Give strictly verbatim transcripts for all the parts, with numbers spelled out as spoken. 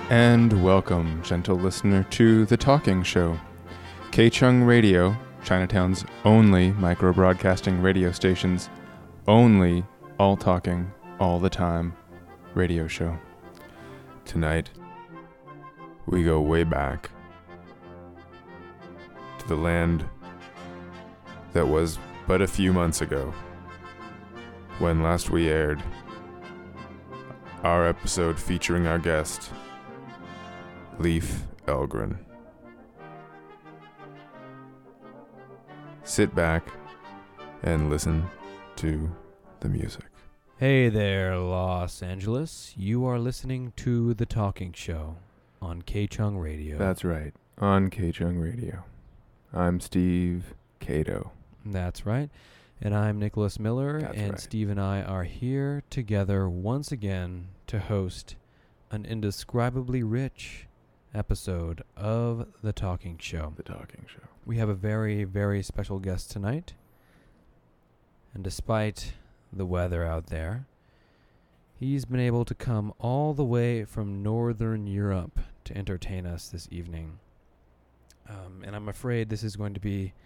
And welcome, gentle listener, to The Talking Show, K-Chung Radio, Chinatown's only micro-broadcasting radio station's only all-talking, all-the-time radio show. Tonight, we go way back to the land that was but a few months ago, when last we aired our episode featuring our guest, Leif Elgren. Sit back and listen to the music. Hey there, Los Angeles. You are listening to The Talking Show on K-Chung Radio. That's right, on K-Chung Radio. I'm Steve Cato. That's right. And I'm Nicholas Miller, That's and right. Steve and I are here together once again to host an indescribably rich episode of The Talking Show. The Talking Show. We have a very, very special guest tonight. And despite the weather out there, he's been able to come all the way from Northern Europe to entertain us this evening. Um, and I'm afraid this is going to be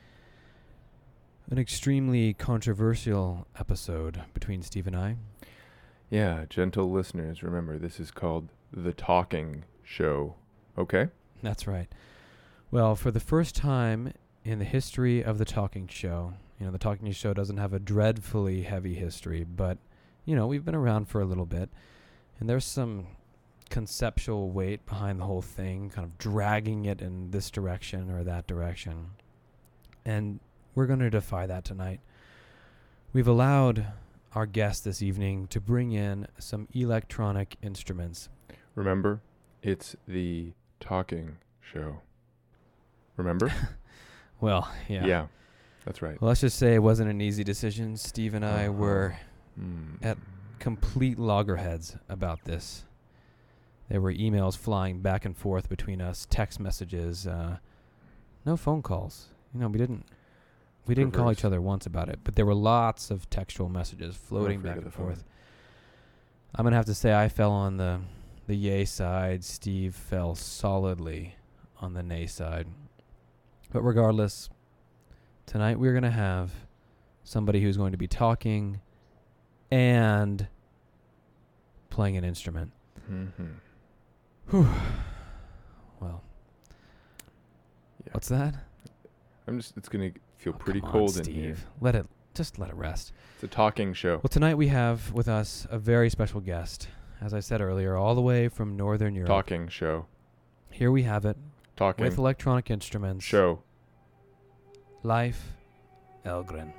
an extremely controversial episode between Steve and I. Yeah, gentle listeners, remember, this is called The Talking Show. Okay? That's right. Well, for the first time in the history of The Talking Show, you know, The Talking Show doesn't have a dreadfully heavy history, but, you know, we've been around for a little bit, and there's some conceptual weight behind the whole thing, kind of dragging it in this direction or that direction. And we're going to defy that tonight. We've allowed our guest this evening to bring in some electronic instruments. Remember, it's The Talking Show. Remember? Well, yeah. Yeah, that's right. Well, let's just say it wasn't an easy decision. Steve and I Uh-huh. were Mm. at complete loggerheads about this. There were emails flying back and forth between us, text messages, uh, no phone calls. You know, we didn't we didn't call each Perverse. other once about it, but there were lots of textual messages floating afraid back of and the phone. forth. I'm gonna have to say I fell on the the yay side. Steve fell solidly on the nay side. But regardless, tonight we're gonna have somebody who's going to be talking and playing an instrument. Mm-hmm. Whew. Well, Yeah. what's that? I'm just, it's going to feel Oh, pretty come on, cold in Steve. here. Let it, just let it rest. It's a talking show. Well, tonight we have with us a very special guest. As I said earlier, all the way from Northern Europe. Talking show. Here we have it, Talking with electronic instruments. show. Leif Elgren.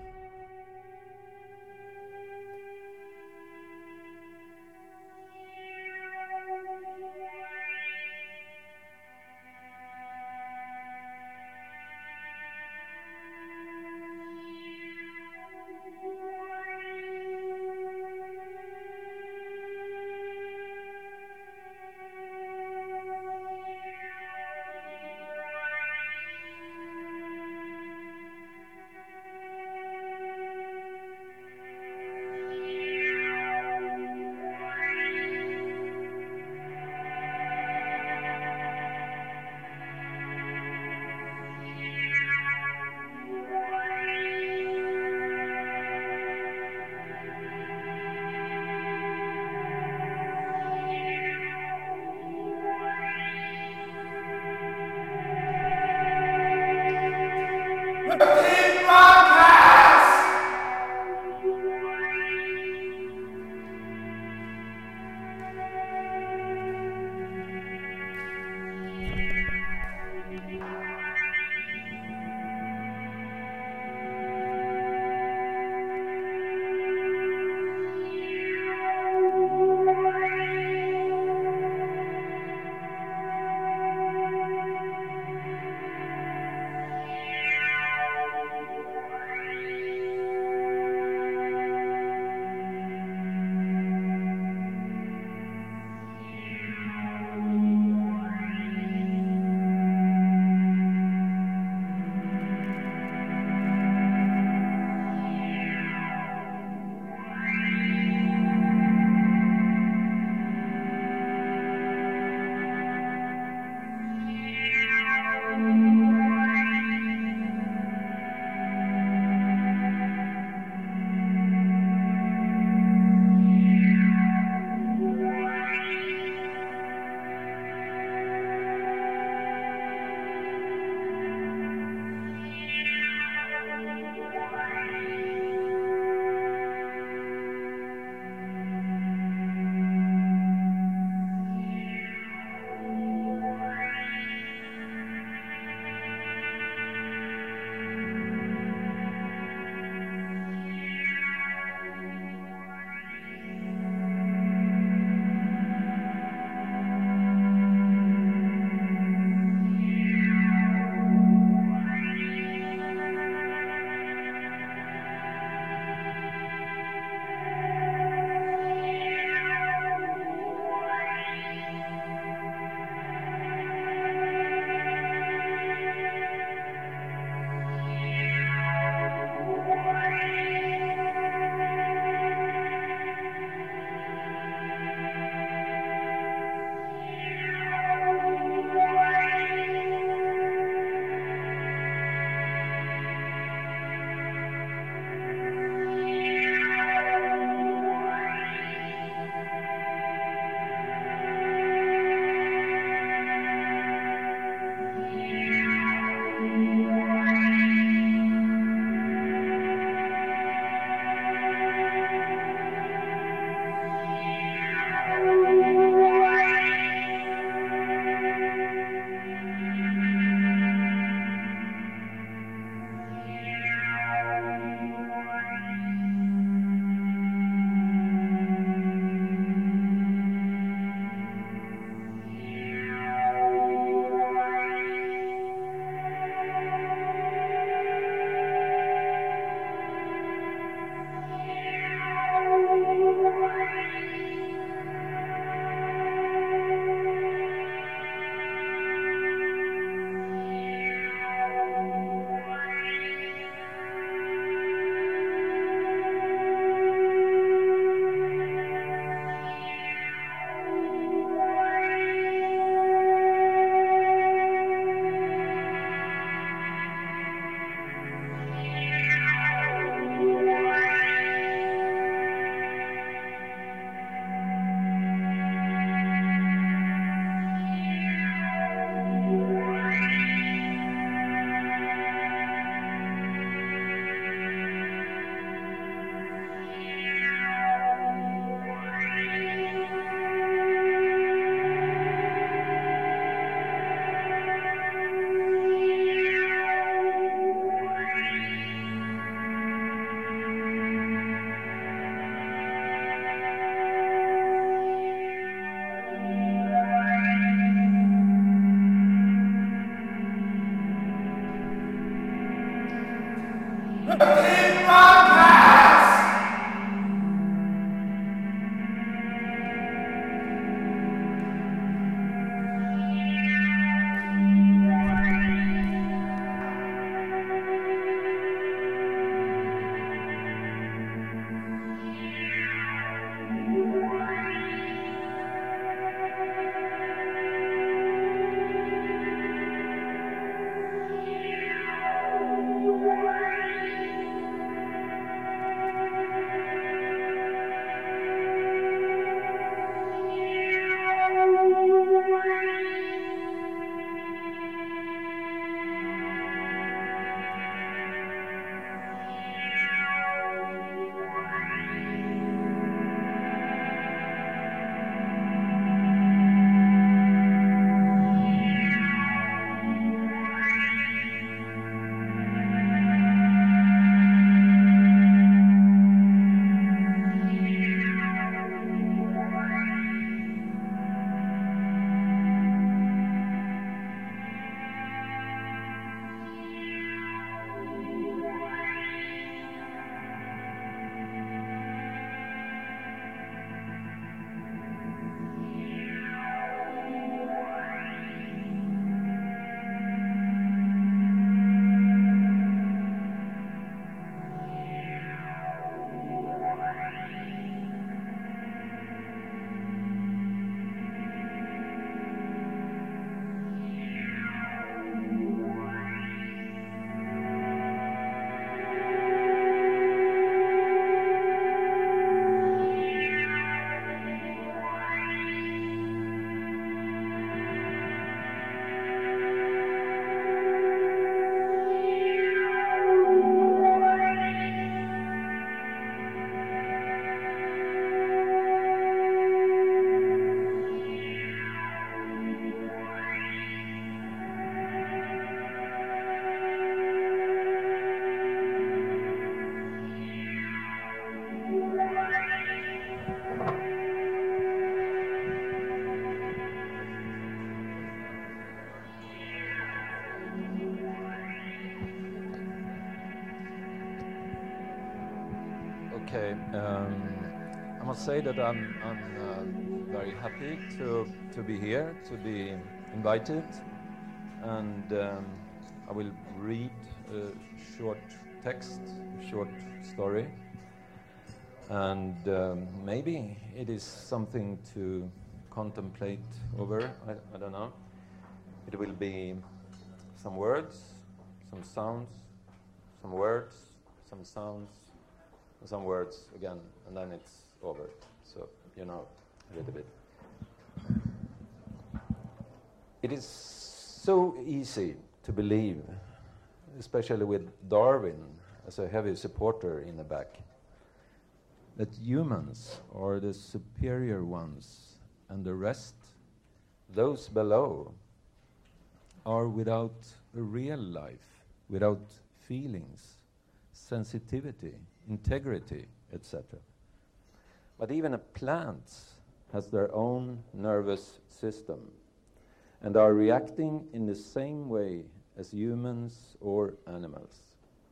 Okay, um, I must say that I'm, I'm uh, very happy to, to be here, to be invited, and um, I will read a short text, a short story, and um, maybe it is something to contemplate over, I, I don't know. It will be some words, some sounds, some words, some sounds, some words again, and then it's over. So, you know, a little bit. It is so easy to believe, especially with Darwin as a heavy supporter in the back, that humans are the superior ones and the rest, those below, are without a real life, without feelings, sensitivity, integrity, et cetera. But even a plant has their own nervous system and are reacting in the same way as humans or animals.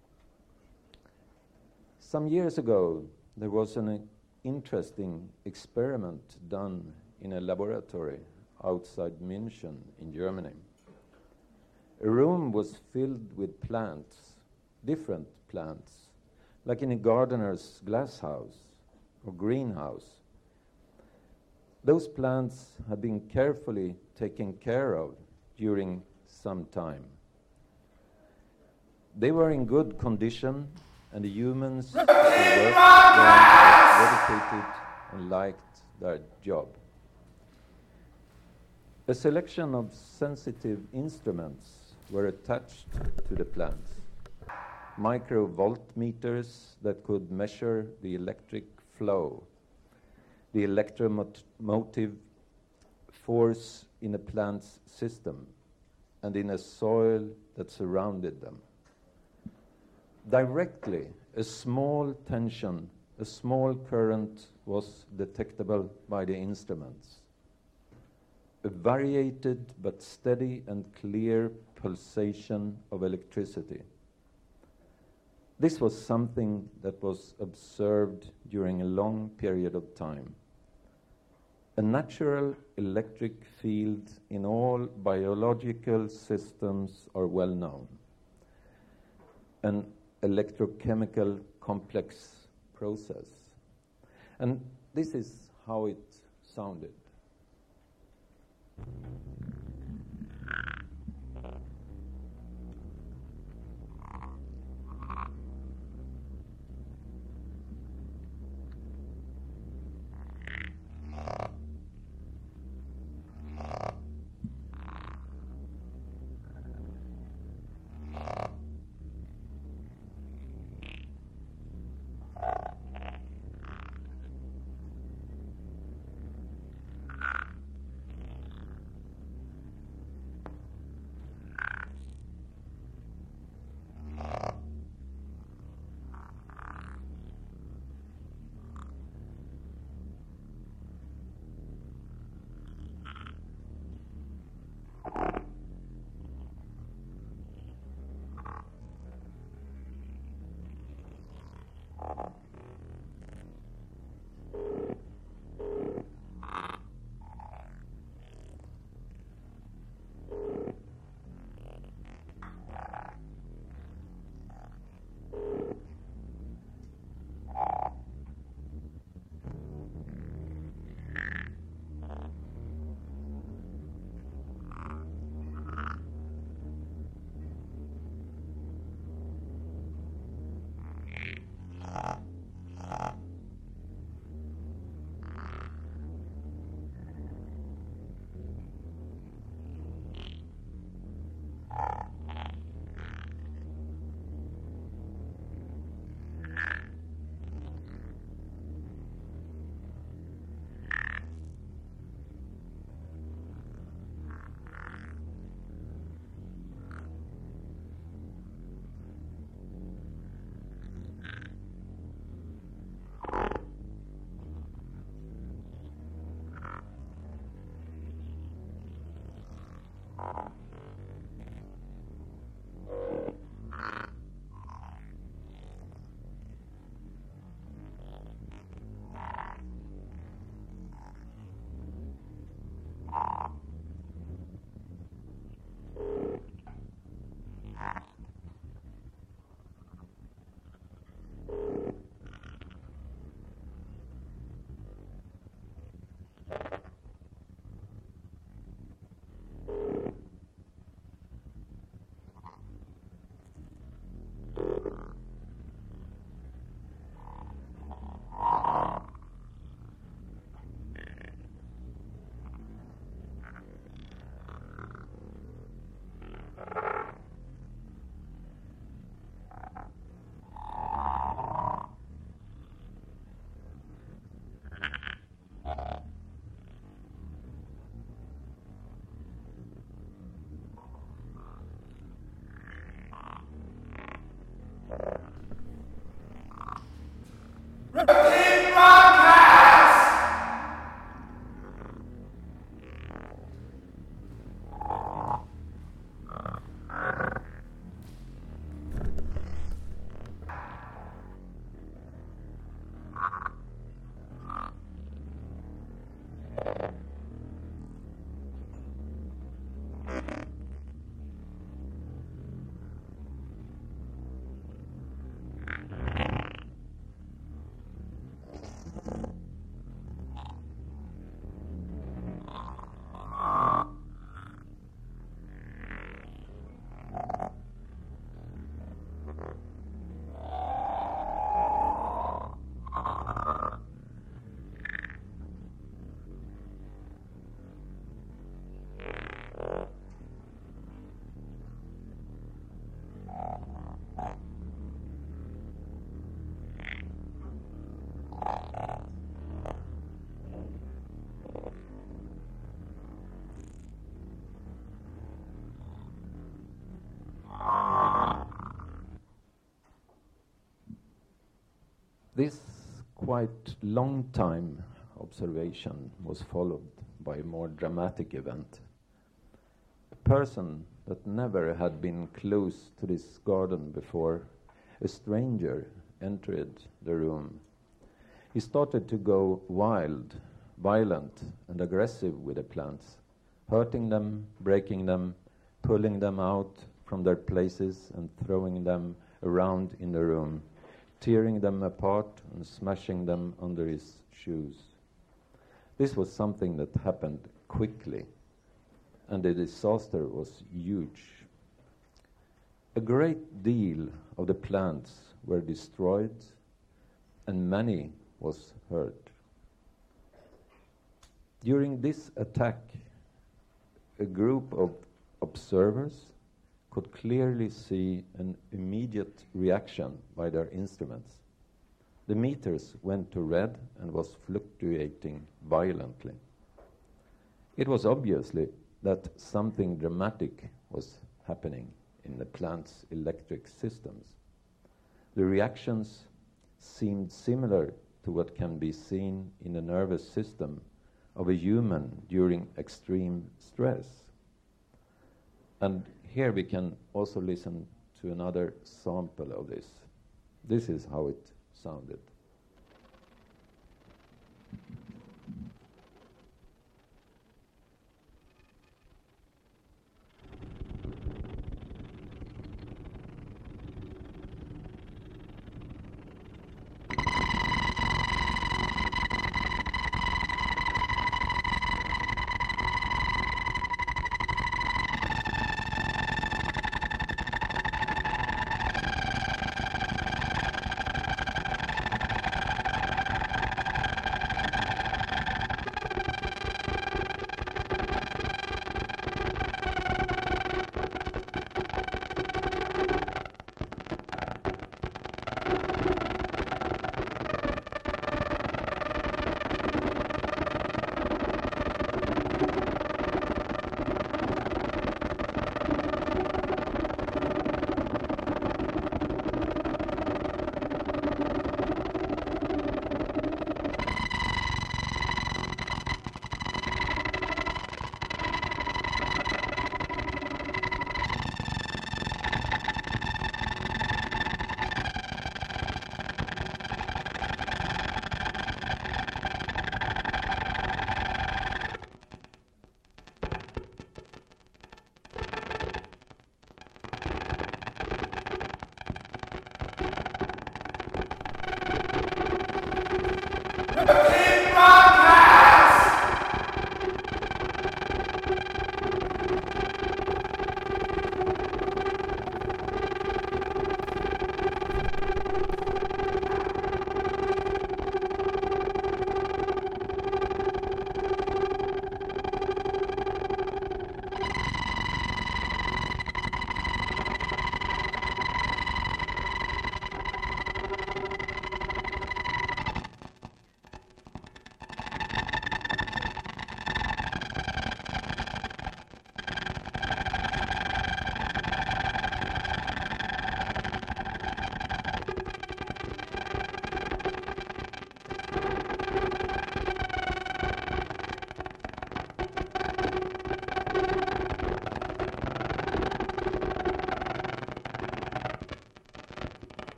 Some years ago, there was an uh, interesting experiment done in a laboratory outside München in Germany. A room was filled with plants, different plants, like in a gardener's glasshouse or greenhouse. Those plants had been carefully taken care of during some time. They were in good condition, and the humans who worked there were dedicated and liked their job. A selection of sensitive instruments were attached to the plants. Microvoltmeters that could measure the electric flow, the electromotive force in a plant's system, and in a soil that surrounded them. Directly, a small tension, a small current was detectable by the instruments. A variated but steady and clear pulsation of electricity. this was something that was observed during a long period of time. A natural electric field in all biological systems are well known. An electrochemical complex process. And this is how it sounded. This quite long time observation was followed by a more dramatic event. A person that never had been close to this garden before a stranger entered the room. He started to go wild, violent, and aggressive with the plants, hurting them, breaking them, pulling them out from their places and throwing them around in the room, tearing them apart and smashing them under his shoes. This was something that happened quickly, and the disaster was huge. A great deal of the plants were destroyed, and many was hurt. During this attack, a group of observers could clearly see an immediate reaction by their instruments. The meters went to red and was fluctuating violently. It was obviously that something dramatic was happening in the plant's electric systems. The reactions seemed similar to what can be seen in the nervous system of a human during extreme stress. And here we can also listen to another sample of this. This is how it sounded.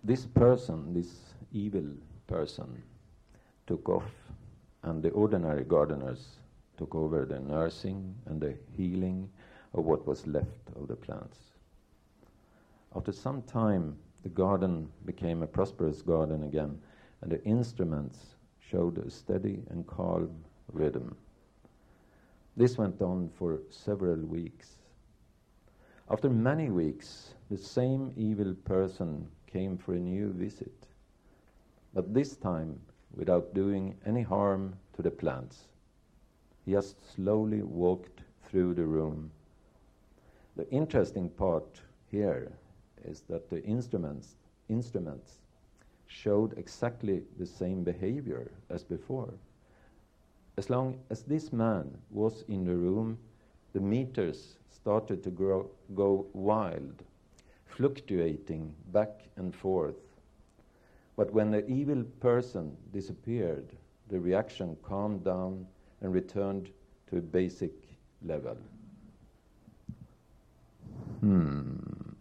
this person, this evil person, took off, and the ordinary gardeners took over the nursing and the healing of what was left of the plants. After some time, the garden became a prosperous garden again, and the instruments showed a steady and calm rhythm. This went on for several weeks. After many weeks, the same evil person came for a new visit, but this time without doing any harm to the plants. He just slowly walked through the room. The interesting part here is that the instruments, instruments showed exactly the same behavior as before. As long as this man was in the room, the meters started to grow, go wild, fluctuating back and forth. But when the evil person disappeared, the reaction calmed down and returned to a basic level. Hmm.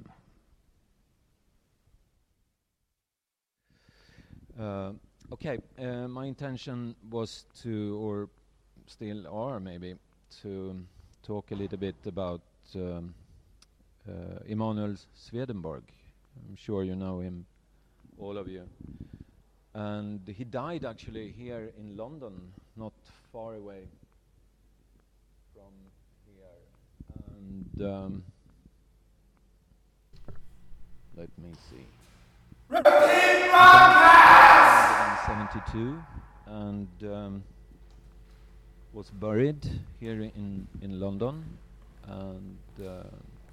Uh, okay, uh, my intention was to, or still are maybe, to talk a little bit about um, uh, Emanuel Swedenborg. I'm sure you know him, all of you. And he died actually here in London, not far away from here. And um, let me see. seventy-two, and um, was buried here in in London, and uh,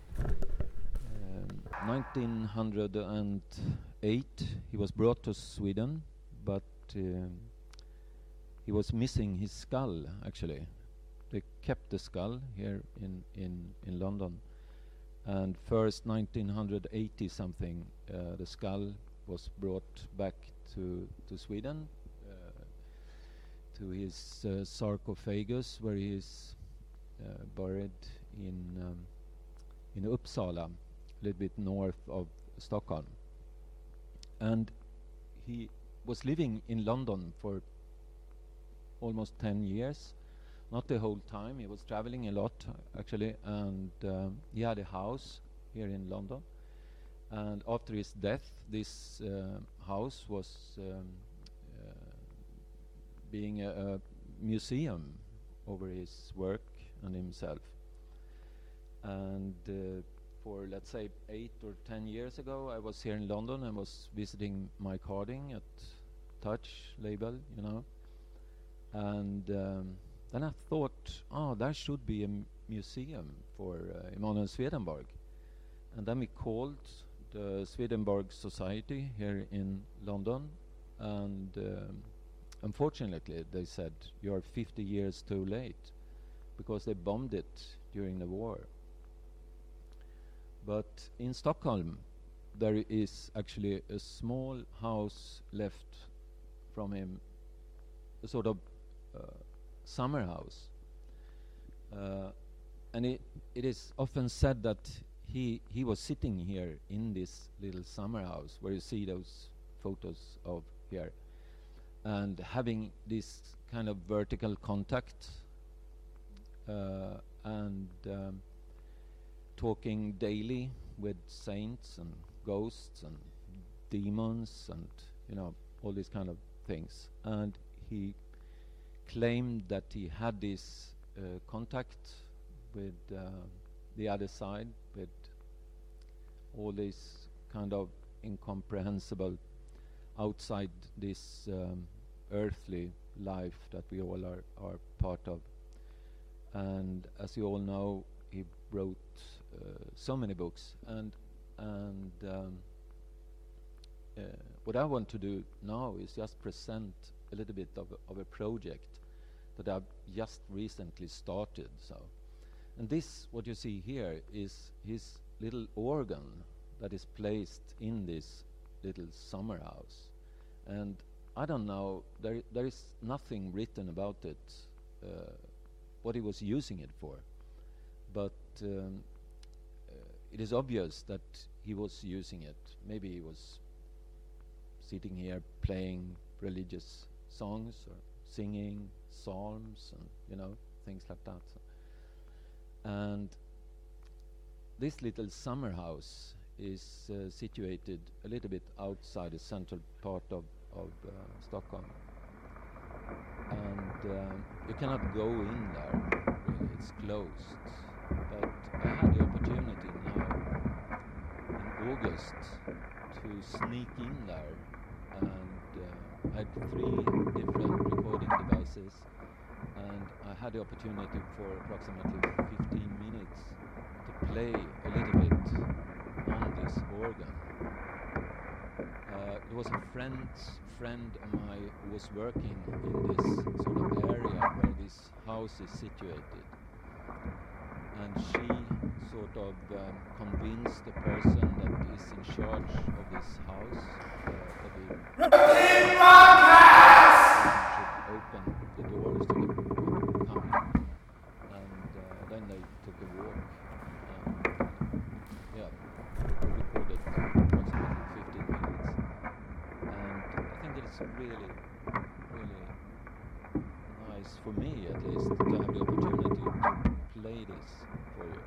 um, nineteen oh eight he was brought to Sweden, but um, he was missing his skull. Actually, they kept the skull here in in in London, and first nineteen eighty something uh, the skull was brought back to to Sweden, uh, to his uh, sarcophagus, where he is uh, buried in um, in Uppsala, a little bit north of Stockholm. And he was living in London for almost ten years, not the whole time. He was traveling a lot, uh, actually, and um, he had a house here in London. And after his death, this uh, house was um, uh, being a, a museum over his work and himself. And uh, for, let's say, eight or ten years ago, I was here in London and was visiting my carding at Touch label, you know. And um, then I thought, oh, there should be a m museum for uh, Emanuel Swedenborg. And then we called the Swedenborg Society here in London, and um, unfortunately they said you're fifty years too late, because they bombed it during the war. But in Stockholm there is actually a small house left from him, a sort of uh, summer house, uh, and it, it is often said that He, he was sitting here in this little summer house where you see those photos of here, and having this kind of vertical contact, uh, and um, talking daily with saints and ghosts and demons and, you know, all these kind of things. And he claimed that he had this uh, contact with uh, the other side, with all this kind of incomprehensible outside this um, earthly life that we all are, are part of. And as you all know, he wrote uh, so many books, and and um, uh, what I want to do now is just present a little bit of a, of a project that I've just recently started. So, and this, what you see here, is his little organ that is placed in this little summer house. And I don't know, there there is nothing written about it, uh, what he was using it for, but um, uh, it is obvious that he was using it. Maybe he was sitting here playing religious songs or singing psalms and, you know, things like that. And this little summer house is uh, situated a little bit outside the central part of, of uh, Stockholm. And um, you cannot go in there, really, it's closed. But I had the opportunity now in August to sneak in there, and uh, I had three different recording devices, and I had the opportunity for approximately fifteen minutes to play a little bit on this organ. Uh, there was a friend's friend of mine who was working in this sort of area where this house is situated, and she sort of um, convinced the person that is in charge of this house uh, that he should open the doors to the come, and uh, then they took a walk, and yeah, recorded approximately fifteen minutes, and I think it's really, really nice for me at least to have the opportunity to play this for you.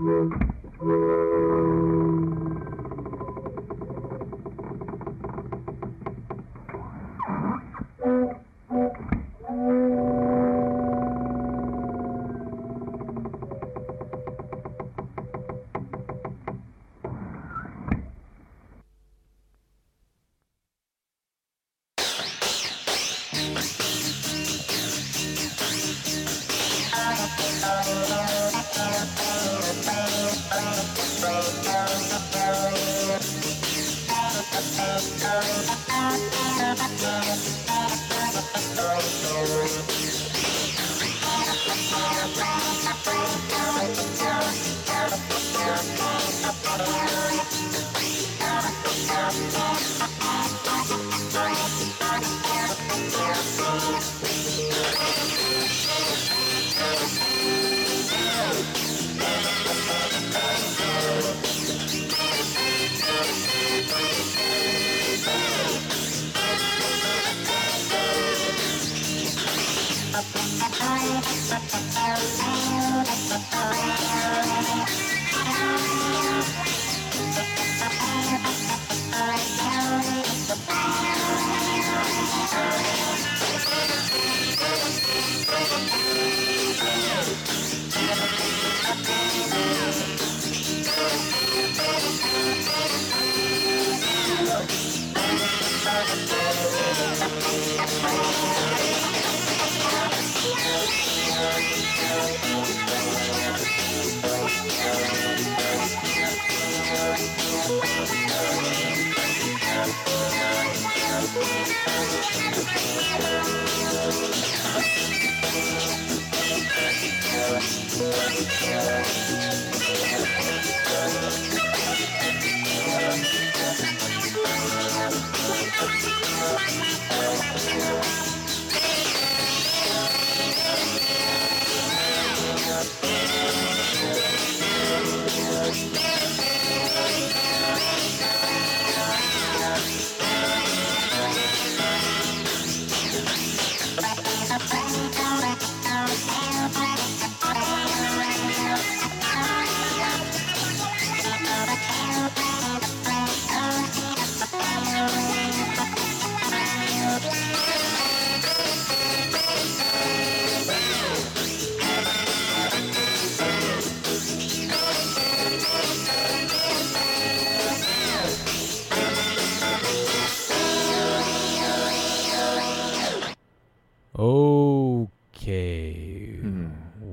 Okay. Hmm.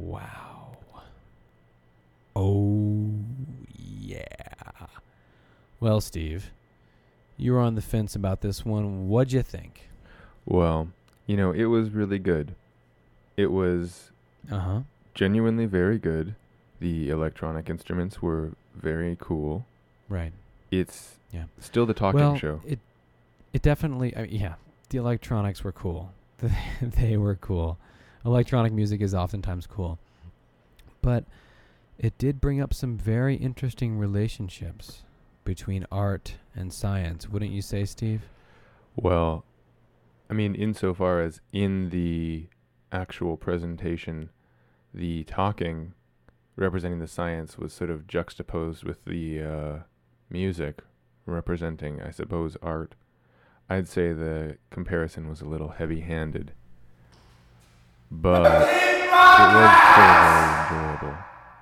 Wow. Oh, yeah. Well, Steve, you were on the fence about this one. What'd you think? Well, you know, it was really good. It was Uh-huh. genuinely very good. The electronic instruments were very cool. Right. It's Yeah. still the talking well, show. it it definitely, I mean, yeah, the electronics were cool. They were cool. Electronic music is oftentimes cool. But it did bring up some very interesting relationships between art and science, wouldn't you say, Steve? Well, I mean, insofar as in the actual presentation, the talking representing the science was sort of juxtaposed with the uh, music representing, I suppose, art. I'd say the comparison was a little heavy-handed, but it was still very enjoyable.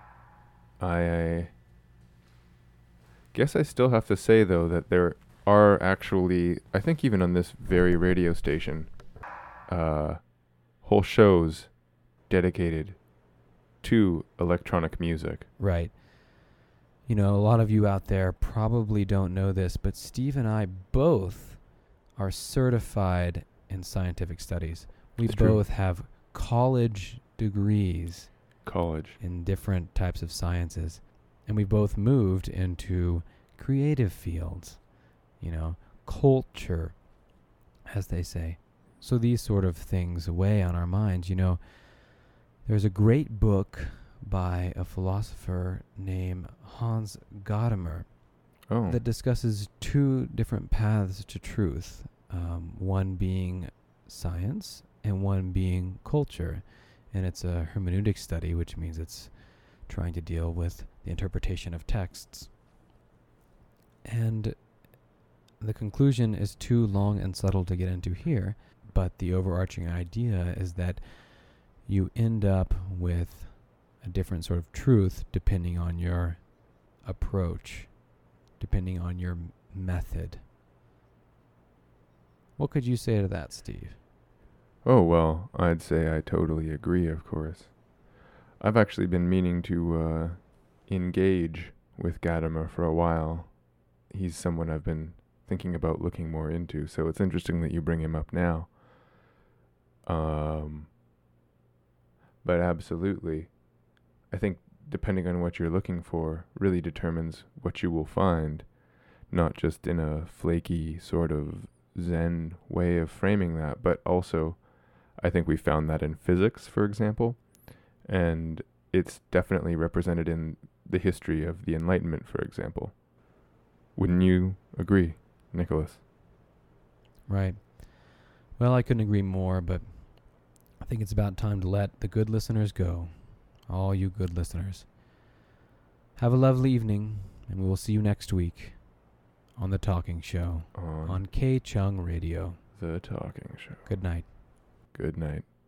I guess I still have to say, though, that there are actually, I think even on this very radio station, uh, whole shows dedicated to electronic music. Right. You know, a lot of you out there probably don't know this, but Steve and I both are certified in scientific studies. We It's true. both have college degrees College. in different types of sciences. And we both moved into creative fields, you know, culture, as they say. So these sort of things weigh on our minds. You know, there's a great book by a philosopher named Hans Gadamer Oh, that discusses two different paths to truth, um, one being science and one being culture. And it's a hermeneutic study, which means it's trying to deal with the interpretation of texts. And the conclusion is too long and subtle to get into here, but the overarching idea is that you end up with a different sort of truth depending on your approach, depending on your m- method. What could you say to that, Steve? Oh, well, I'd say I totally agree, of course. I've actually been meaning to uh, engage with Gadamer for a while. He's someone I've been thinking about looking more into, so it's interesting that you bring him up now. Um, but absolutely, I think depending on what you're looking for really determines what you will find, not just in a flaky sort of Zen way of framing that, but also I think we found that in physics, for example, and it's definitely represented in the history of the Enlightenment, for example. Wouldn't you agree, Nicholas? Right. Well, I couldn't agree more, but I think it's about time to let the good listeners go. All you good listeners. Have a lovely evening, and we will see you next week on The Talking Show On, on K Chung Radio. The Talking Show. Good night. Good night.